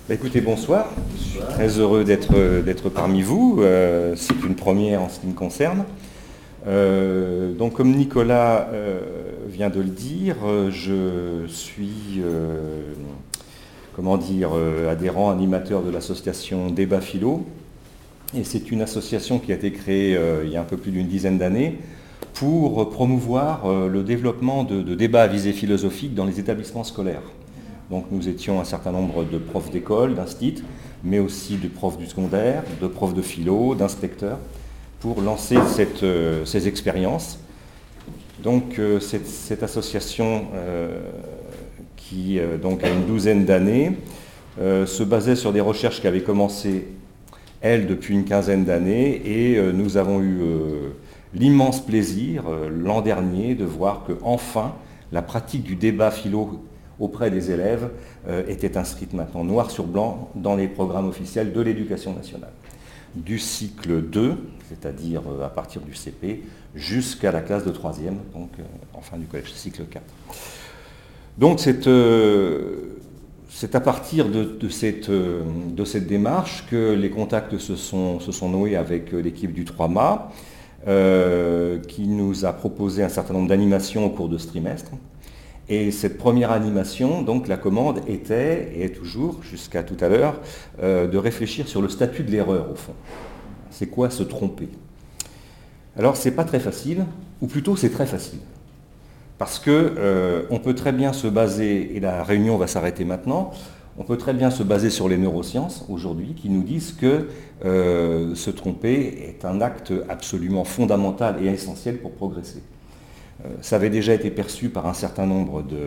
Écoutez, bonsoir. Je suis très heureux d'être parmi vous. C'est une première en ce qui me concerne. Donc, comme Nicolas vient de le dire, je suis adhérent, animateur de l'association Débat Philo. Et c'est une association qui a été créée il y a un peu plus d'une dizaine d'années pour promouvoir le développement de débats à visée philosophique dans les établissements scolaires. Donc nous étions un certain nombre de profs d'école, d'instit, mais aussi de profs du secondaire, de profs de philo, d'inspecteurs, pour lancer ces expériences. Donc cette association qui donc a une douzaine d'années se basait sur des recherches qui avaient commencé, elles, depuis une quinzaine d'années, et nous avons eu l'immense plaisir l'an dernier de voir que enfin la pratique du débat philo auprès des élèves était inscrite maintenant noir sur blanc dans les programmes officiels de l'éducation nationale. Du cycle 2, c'est-à-dire à partir du CP, jusqu'à la classe de 3e, donc en fin du collège, cycle 4. Donc c'est à partir de cette démarche que les contacts se sont noués avec l'équipe du 3MA, qui nous a proposé un certain nombre d'animations au cours de ce trimestre. Et cette première animation, donc la commande était, et est toujours, jusqu'à tout à l'heure, de réfléchir sur le statut de l'erreur, au fond. C'est quoi se tromper? Alors, c'est pas très facile, ou plutôt c'est très facile. Parce que on peut très bien se baser, et la réunion va s'arrêter maintenant, on peut très bien se baser sur les neurosciences, aujourd'hui, qui nous disent que se tromper est un acte absolument fondamental et essentiel pour progresser. Ça avait déjà été perçu par un certain nombre de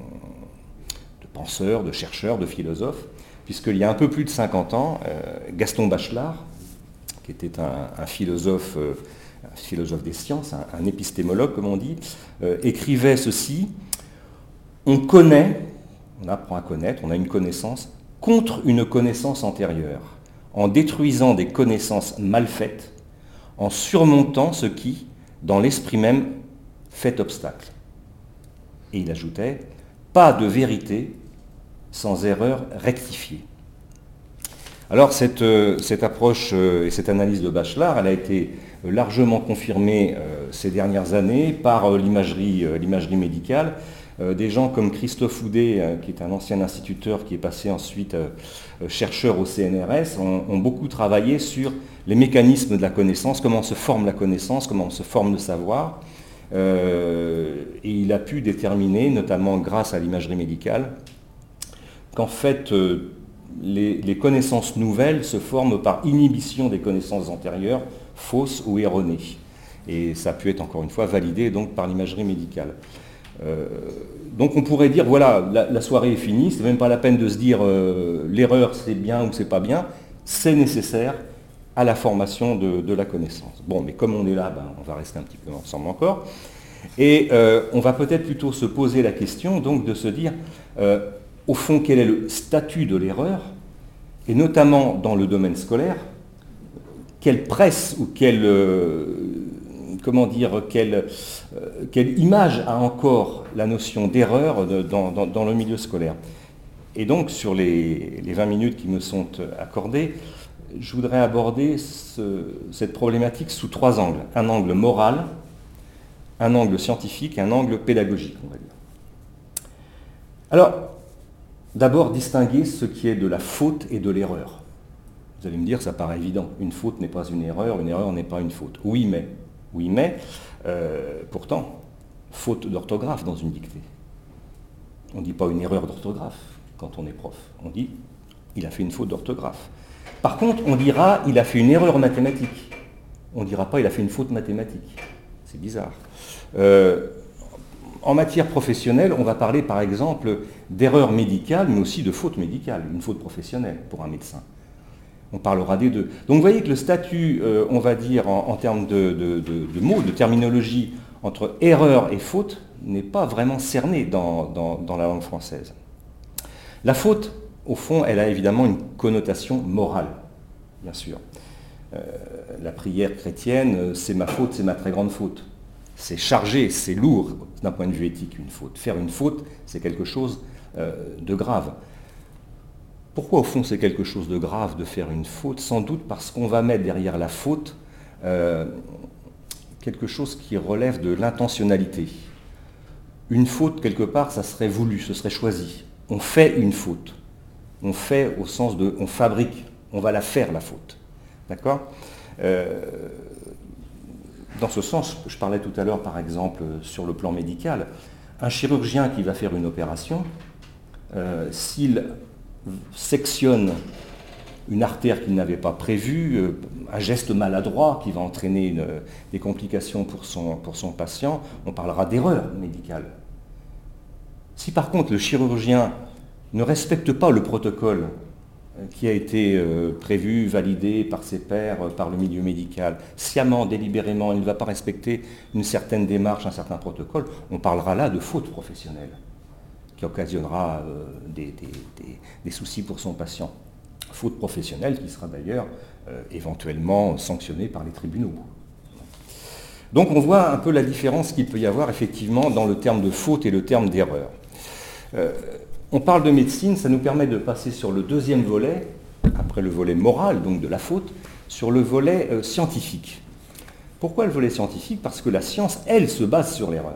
penseurs, de chercheurs, de philosophes, puisqu'il y a un peu plus de 50 ans, Gaston Bachelard, qui était un philosophe des sciences, un épistémologue comme on dit, écrivait ceci: on connaît, on apprend à connaître, on a une connaissance contre une connaissance antérieure, en détruisant des connaissances mal faites, en surmontant ce qui, dans l'esprit même, fait obstacle. Et il ajoutait, pas de vérité sans erreur rectifiée. Alors cette approche et cette analyse de Bachelard, elle a été largement confirmée ces dernières années par l'imagerie médicale. Des gens comme Christophe Houdet, qui est un ancien instituteur qui est passé ensuite chercheur au CNRS, ont beaucoup travaillé sur les mécanismes de la connaissance, comment se forme la connaissance, comment se forme le savoir. Et il a pu déterminer, notamment grâce à l'imagerie médicale, qu'en fait les connaissances nouvelles se forment par inhibition des connaissances antérieures, fausses ou erronées. Et ça a pu être encore une fois validé donc par l'imagerie médicale. Donc on pourrait dire, voilà, la soirée est finie, c'est même pas la peine de se dire l'erreur c'est bien ou c'est pas bien, c'est nécessaire à la formation de la connaissance. Bon, mais comme on est là, on va rester un petit peu ensemble encore. Et on va peut-être plutôt se poser la question donc de se dire, au fond, quel est le statut de l'erreur, et notamment dans le domaine scolaire, quelle presse ou quelle image a encore la notion d'erreur dans le milieu scolaire. Et donc, sur les 20 minutes qui me sont accordées, je voudrais aborder cette problématique sous 3 angles. Un angle moral, un angle scientifique et un angle pédagogique, on va dire. Alors, d'abord, distinguer ce qui est de la faute et de l'erreur. Vous allez me dire, ça paraît évident. Une faute n'est pas une erreur n'est pas une faute. Oui, mais, pourtant, faute d'orthographe dans une dictée. On ne dit pas une erreur d'orthographe quand on est prof. On dit, il a fait une faute d'orthographe. Par contre, on dira, il a fait une erreur mathématique. On ne dira pas, il a fait une faute mathématique. C'est bizarre. En matière professionnelle, on va parler par exemple d'erreur médicale, mais aussi de faute médicale, une faute professionnelle pour un médecin. On parlera des deux. Donc vous voyez que le statut, on va dire, en termes de mots, de terminologie, entre erreur et faute, n'est pas vraiment cerné dans la langue française. La faute, au fond, elle a évidemment une connotation morale, bien sûr. La prière chrétienne, c'est ma faute, c'est ma très grande faute. C'est chargé, c'est lourd d'un point de vue éthique, une faute. Faire une faute, c'est quelque chose de grave. Pourquoi au fond c'est quelque chose de grave de faire une faute? Sans doute parce qu'on va mettre derrière la faute quelque chose qui relève de l'intentionnalité. Une faute, quelque part, ça serait voulu, ce serait choisi. On fait une faute. On fait au sens de on fabrique, on va la faire la faute. D'accord? Dans ce sens, je parlais tout à l'heure par exemple sur le plan médical, un chirurgien qui va faire une opération, s'il sectionne une artère qu'il n'avait pas prévue, un geste maladroit qui va entraîner des complications pour son patient, on parlera d'erreur médicale. Si par contre le chirurgien ne respecte pas le protocole qui a été prévu, validé par ses pairs, par le milieu médical, sciemment, délibérément, il ne va pas respecter une certaine démarche, un certain protocole, on parlera là de faute professionnelle, qui occasionnera des soucis pour son patient. Faute professionnelle qui sera d'ailleurs éventuellement sanctionnée par les tribunaux. Donc on voit un peu la différence qu'il peut y avoir effectivement dans le terme de faute et le terme d'erreur. On parle de médecine, ça nous permet de passer sur le deuxième volet, après le volet moral, donc de la faute, sur le volet scientifique. Pourquoi le volet scientifique? Parce que la science, elle, se base sur l'erreur.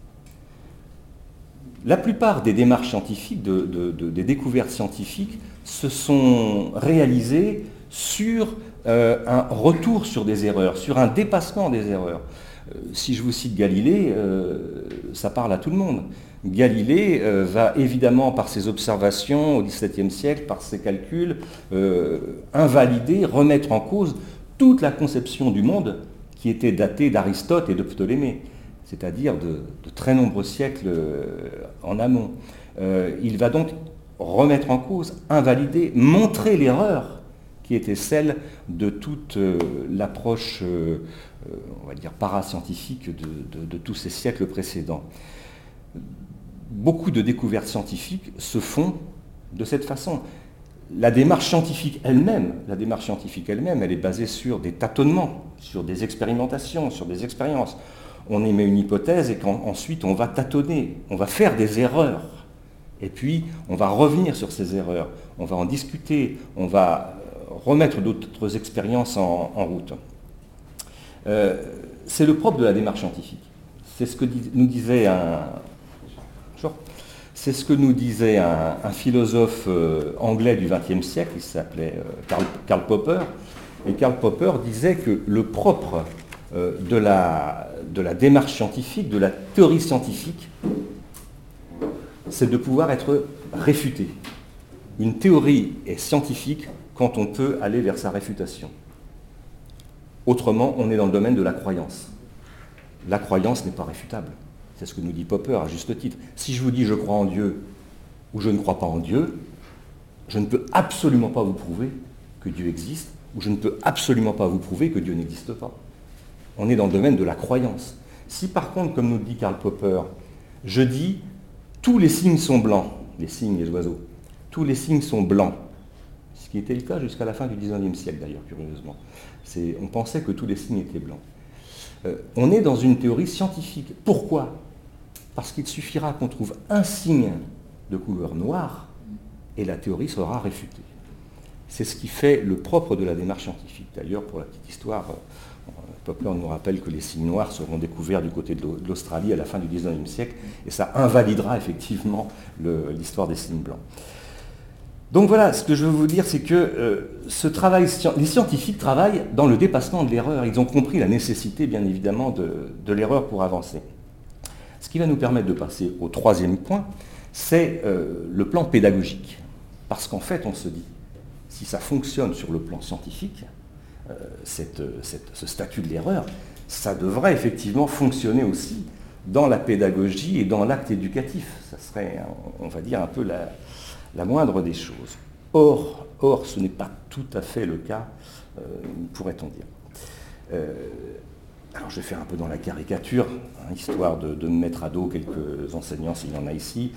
La plupart des démarches scientifiques, des découvertes scientifiques, se sont réalisées sur un retour sur des erreurs, sur un dépassement des erreurs. Si je vous cite Galilée, ça parle à tout le monde. Galilée va évidemment, par ses observations au XVIIe siècle, par ses calculs, invalider, remettre en cause toute la conception du monde qui était datée d'Aristote et de Ptolémée, c'est-à-dire de très nombreux siècles en amont. Il va donc remettre en cause, invalider, montrer l'erreur qui était celle de toute l'approche, on va dire, parascientifique de tous ces siècles précédents. Beaucoup de découvertes scientifiques se font de cette façon. La démarche scientifique elle-même, elle est basée sur des tâtonnements, sur des expérimentations, sur des expériences. On émet une hypothèse et ensuite on va tâtonner, on va faire des erreurs. Et puis on va revenir sur ces erreurs, on va en discuter, on va remettre d'autres expériences en route. C'est le propre de la démarche scientifique. C'est ce que nous disait un philosophe anglais du XXe siècle, il s'appelait Karl Popper, et Karl Popper disait que le propre de la démarche scientifique, de la théorie scientifique, c'est de pouvoir être réfuté. Une théorie est scientifique quand on peut aller vers sa réfutation. Autrement, on est dans le domaine de la croyance. La croyance n'est pas réfutable. C'est ce que nous dit Popper à juste titre. Si je vous dis je crois en Dieu ou je ne crois pas en Dieu, je ne peux absolument pas vous prouver que Dieu existe ou je ne peux absolument pas vous prouver que Dieu n'existe pas. On est dans le domaine de la croyance. Si par contre, comme nous dit Karl Popper, je dis tous les signes sont blancs, les signes, les oiseaux, tous les signes sont blancs, ce qui était le cas jusqu'à la fin du XIXe siècle d'ailleurs, curieusement. On pensait que tous les signes étaient blancs. On est dans une théorie scientifique. Pourquoi? Parce qu'il suffira qu'on trouve un signe de couleur noire et la théorie sera réfutée. C'est ce qui fait le propre de la démarche scientifique. D'ailleurs, pour la petite histoire, Popper nous rappelle que les signes noirs seront découverts du côté de l'Australie à la fin du XIXe siècle, et ça invalidera effectivement l'histoire des signes blancs. Donc voilà, ce que je veux vous dire, c'est que les scientifiques travaillent dans le dépassement de l'erreur. Ils ont compris la nécessité, bien évidemment, de l'erreur pour avancer. Ce qui va nous permettre de passer au troisième point, c'est le plan pédagogique. Parce qu'en fait, on se dit, si ça fonctionne sur le plan scientifique, ce statut de l'erreur, ça devrait effectivement fonctionner aussi dans la pédagogie et dans l'acte éducatif. Ça serait, on va dire, un peu la moindre des choses. Or, ce n'est pas tout à fait le cas, pourrait-on dire. Alors je vais faire un peu dans la caricature, histoire de me mettre à dos quelques enseignants s'il y en a ici.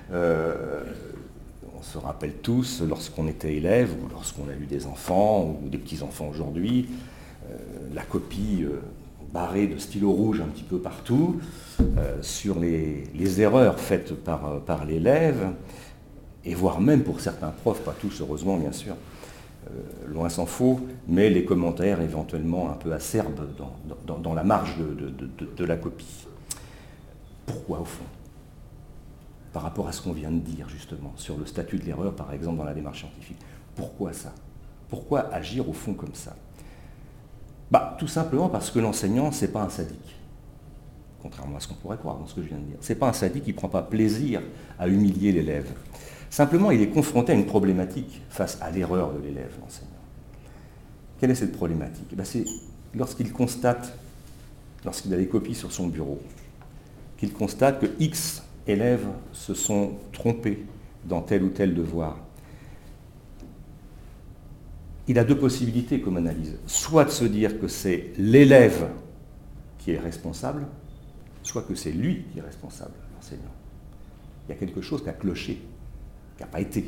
On se rappelle tous, lorsqu'on était élève, ou lorsqu'on a eu des enfants, ou des petits-enfants aujourd'hui, la copie barrée de stylo rouge un petit peu partout, sur les erreurs faites par l'élève. et voire même pour certains profs, pas tous heureusement bien sûr, loin s'en faut, mais les commentaires éventuellement un peu acerbes dans la marge de la copie. Pourquoi au fond? Par rapport à ce qu'on vient de dire justement, sur le statut de l'erreur par exemple dans la démarche scientifique. Pourquoi ça? Pourquoi agir au fond comme ça? Tout simplement parce que l'enseignant, c'est pas un sadique. Contrairement à ce qu'on pourrait croire dans ce que je viens de dire. C'est pas un sadique qui ne prend pas plaisir à humilier l'élève. Simplement, il est confronté à une problématique face à l'erreur de l'élève, l'enseignant. Quelle est cette problématique? C'est lorsqu'il constate, lorsqu'il a des copies sur son bureau, qu'il constate que X élèves se sont trompés dans tel ou tel devoir. Il a deux possibilités comme analyse. Soit de se dire que c'est l'élève qui est responsable, soit que c'est lui qui est responsable, l'enseignant. Il y a quelque chose qui a cloché, qui n'a pas été.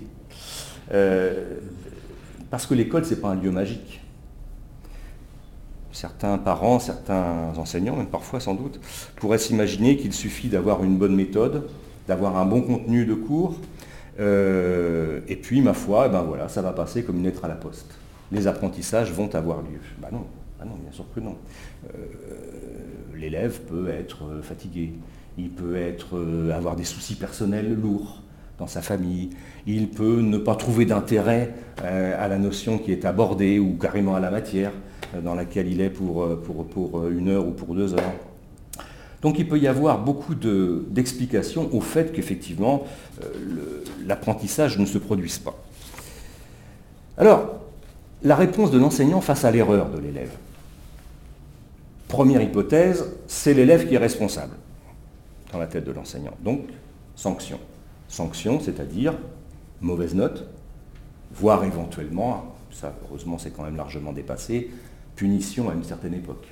Parce que l'école, ce n'est pas un lieu magique. Certains parents, certains enseignants, même parfois sans doute, pourraient s'imaginer qu'il suffit d'avoir une bonne méthode, d'avoir un bon contenu de cours, et puis, ma foi, voilà, ça va passer comme une lettre à la poste. Les apprentissages vont avoir lieu. Non, bien sûr que non. L'élève peut être fatigué, il peut avoir des soucis personnels lourds dans sa famille, il peut ne pas trouver d'intérêt à la notion qui est abordée ou carrément à la matière dans laquelle il est pour 1 heure ou pour 2 heures. Donc il peut y avoir beaucoup d'explications au fait qu'effectivement l'apprentissage ne se produise pas. Alors, la réponse de l'enseignant face à l'erreur de l'élève. Première hypothèse, c'est l'élève qui est responsable dans la tête de l'enseignant. Donc, sanction. Sanction, c'est-à-dire mauvaise note, voire éventuellement, ça heureusement c'est quand même largement dépassé, punition à une certaine époque.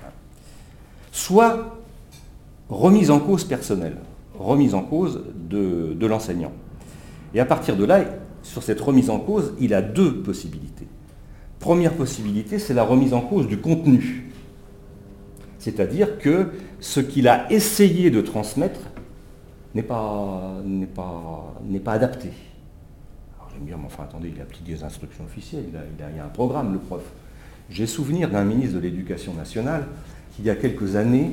Soit remise en cause personnelle, remise en cause de l'enseignant. Et à partir de là, sur cette remise en cause, il a deux possibilités. Première possibilité, c'est la remise en cause du contenu. C'est-à-dire que ce qu'il a essayé de transmettre n'est pas adapté. Alors j'aime bien, mais enfin attendez, il a appliqué des instructions officielles, il y a un programme, le prof. J'ai souvenir d'un ministre de l'Éducation nationale qui, il y a quelques années,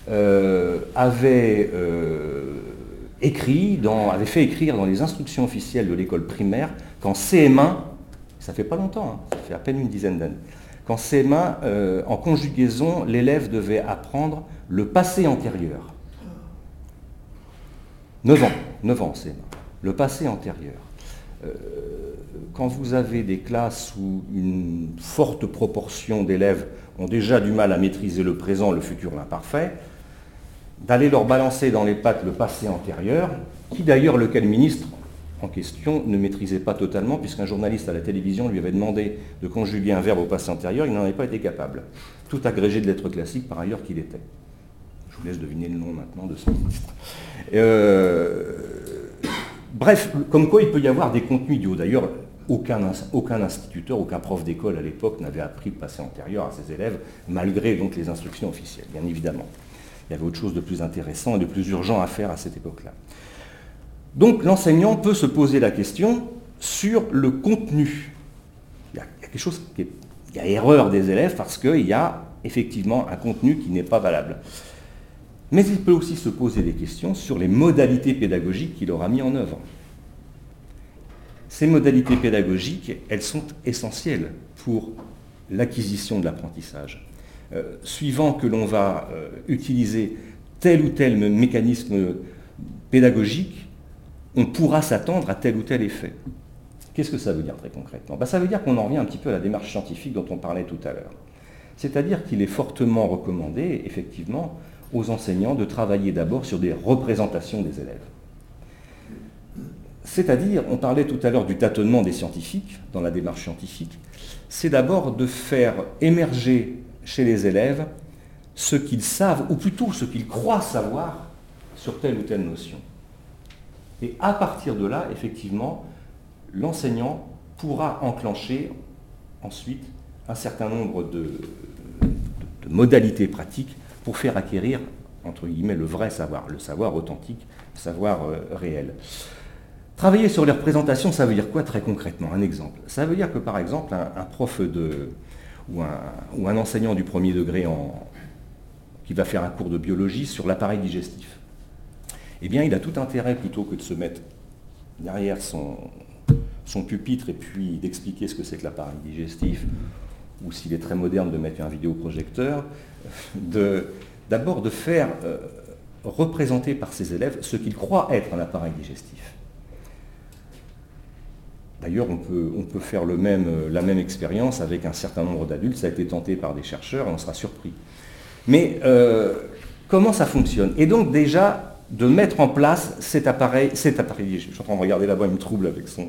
avait fait écrire dans les instructions officielles de l'école primaire qu'en CM1, ça fait pas longtemps, ça fait à peine une dizaine d'années, qu'en CM1, en conjugaison, l'élève devait apprendre le passé antérieur. 9 ans en CM1, le passé antérieur. Quand vous avez des classes où une forte proportion d'élèves ont déjà du mal à maîtriser le présent, le futur, l'imparfait, d'aller leur balancer dans les pattes le passé antérieur, qui d'ailleurs, lequel ministre en question ne maîtrisait pas totalement, puisqu'un journaliste à la télévision lui avait demandé de conjuguer un verbe au passé antérieur, il n'en avait pas été capable. Tout agrégé de lettres classiques, par ailleurs, qu'il était. Je vous laisse deviner le nom maintenant de ce ministre. Bref, comme quoi il peut y avoir des contenus idiots. D'ailleurs, aucun instituteur, aucun prof d'école à l'époque n'avait appris le passé antérieur à ses élèves, malgré donc les instructions officielles, bien évidemment. Il y avait autre chose de plus intéressant et de plus urgent à faire à cette époque-là. Donc l'enseignant peut se poser la question sur le contenu. Il y a quelque chose il y a erreur des élèves parce qu'il y a effectivement un contenu qui n'est pas valable. Mais il peut aussi se poser des questions sur les modalités pédagogiques qu'il aura mis en œuvre. Ces modalités pédagogiques, elles sont essentielles pour l'acquisition de l'apprentissage. Suivant que l'on va utiliser tel ou tel mécanisme pédagogique, on pourra s'attendre à tel ou tel effet. Qu'est-ce que ça veut dire très concrètement? Ça veut dire qu'on en revient un petit peu à la démarche scientifique dont on parlait tout à l'heure. C'est-à-dire qu'il est fortement recommandé, effectivement, aux enseignants de travailler d'abord sur des représentations des élèves. C'est-à-dire, on parlait tout à l'heure du tâtonnement des scientifiques, dans la démarche scientifique, c'est d'abord de faire émerger chez les élèves ce qu'ils savent, ou plutôt ce qu'ils croient savoir sur telle ou telle notion. Et à partir de là, effectivement, l'enseignant pourra enclencher ensuite un certain nombre de modalités pratiques pour faire acquérir, entre guillemets, le vrai savoir, le savoir authentique, le savoir réel. Travailler sur les représentations, ça veut dire quoi très concrètement? Un exemple. Ça veut dire que par exemple, un prof ou un enseignant du premier degré qui va faire un cours de biologie sur l'appareil digestif, eh bien il a tout intérêt, plutôt que de se mettre derrière son pupitre et puis d'expliquer ce que c'est que l'appareil digestif, ou s'il est très moderne de mettre un vidéoprojecteur, d'abord de faire représenter par ses élèves ce qu'ils croient être un appareil digestif. D'ailleurs, on peut faire la même expérience avec un certain nombre d'adultes. Ça a été tenté par des chercheurs et on sera surpris. Mais comment ça fonctionne? Et donc déjà, de mettre en place cet appareil, je suis en train de regarder là-bas, il me trouble avec son...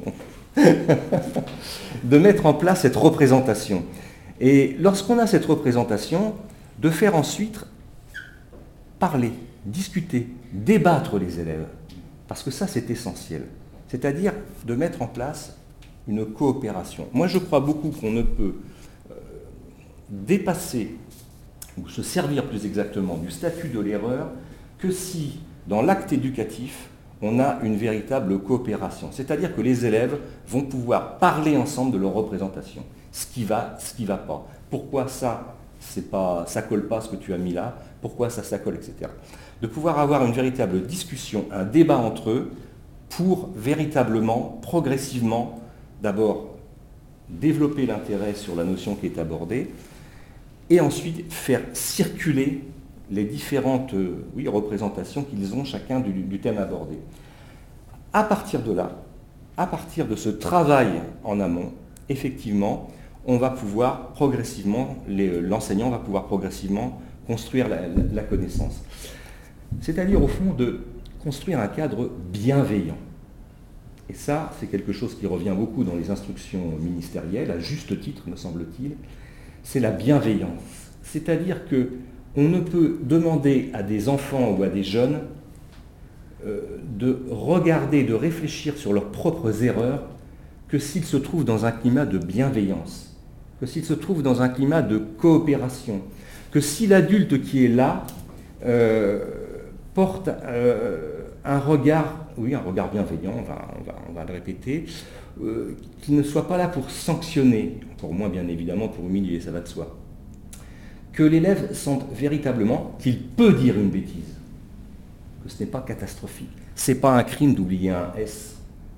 de mettre en place cette représentation. Et lorsqu'on a cette représentation, de faire ensuite parler, discuter, débattre les élèves. Parce que ça, c'est essentiel. C'est-à-dire de mettre en place une coopération. Moi, je crois beaucoup qu'on ne peut dépasser, ou se servir plus exactement, du statut de l'erreur que si, dans l'acte éducatif, on a une véritable coopération. C'est-à-dire que les élèves vont pouvoir parler ensemble de leur représentation. Ce qui va pas. Pourquoi ça colle pas ce que tu as mis là? Pourquoi ça colle, etc. De pouvoir avoir une véritable discussion, un débat entre eux, pour véritablement, progressivement, d'abord développer l'intérêt sur la notion qui est abordée, et ensuite faire circuler les différentes représentations qu'ils ont chacun du thème abordé. À partir de là, à partir de ce travail en amont, effectivement, on va pouvoir progressivement, l'enseignant va pouvoir progressivement construire la connaissance. C'est-à-dire, au fond, de construire un cadre bienveillant. Et ça, c'est quelque chose qui revient beaucoup dans les instructions ministérielles, à juste titre, me semble-t-il, c'est la bienveillance. C'est-à-dire qu'on ne peut demander à des enfants ou à des jeunes de regarder, de réfléchir sur leurs propres erreurs que s'ils se trouvent dans un climat de bienveillance, que s'ils se trouvent dans un climat de coopération, que si l'adulte qui est là porte un regard bienveillant, on va le répéter, qu'il ne soit pas là pour sanctionner, encore moins bien évidemment pour humilier, ça va de soi. Que l'élève sente véritablement qu'il peut dire une bêtise, que ce n'est pas catastrophique. Ce n'est pas un crime d'oublier un S,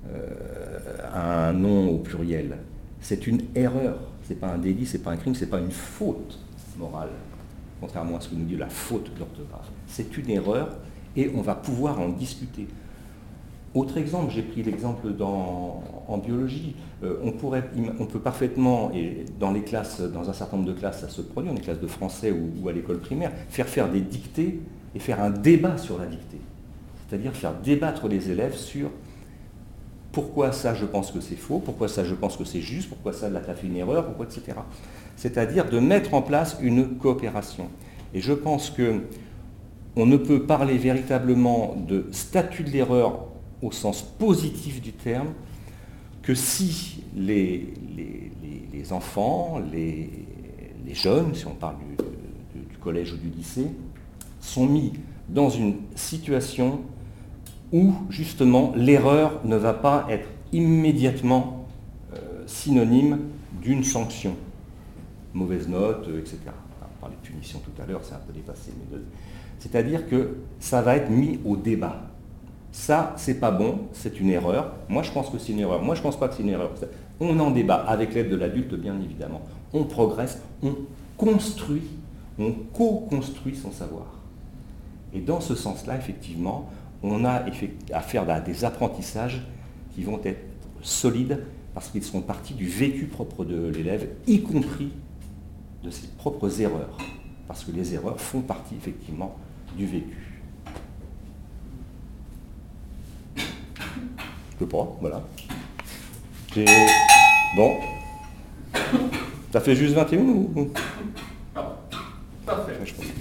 un nom au pluriel. C'est une erreur, ce n'est pas un délit, ce n'est pas un crime, ce n'est pas une faute morale, contrairement à ce que nous dit la faute d'orthographe. C'est une erreur et on va pouvoir en discuter. Autre exemple, j'ai pris l'exemple en biologie, on peut parfaitement, et dans les classes, dans un certain nombre de classes, ça se produit, dans les classes de français ou à l'école primaire, faire des dictées et faire un débat sur la dictée. C'est-à-dire faire débattre les élèves sur pourquoi ça je pense que c'est faux, pourquoi ça je pense que c'est juste, pourquoi ça là tu as fait une erreur, pourquoi, etc. C'est-à-dire de mettre en place une coopération. Et je pense qu'on ne peut parler véritablement de statut de l'erreur au sens positif du terme que si les enfants, les jeunes, si on parle du collège ou du lycée, sont mis dans une situation où justement l'erreur ne va pas être immédiatement synonyme d'une sanction. Mauvaise note, etc. On parlait de punition tout à l'heure, c'est un peu dépassé. C'est-à-dire que ça va être mis au débat. Ça, c'est pas bon, c'est une erreur. Moi, je pense que c'est une erreur. Moi, je pense pas que c'est une erreur. On en débat avec l'aide de l'adulte, bien évidemment. On progresse, on construit, on co-construit son savoir. Et dans ce sens-là, effectivement, on a affaire à des apprentissages qui vont être solides parce qu'ils sont partis du vécu propre de l'élève, y compris de ses propres erreurs. Parce que les erreurs font partie, effectivement, du vécu. Je peux pas, voilà. Bon. Ça fait juste 21 ou... Parfait.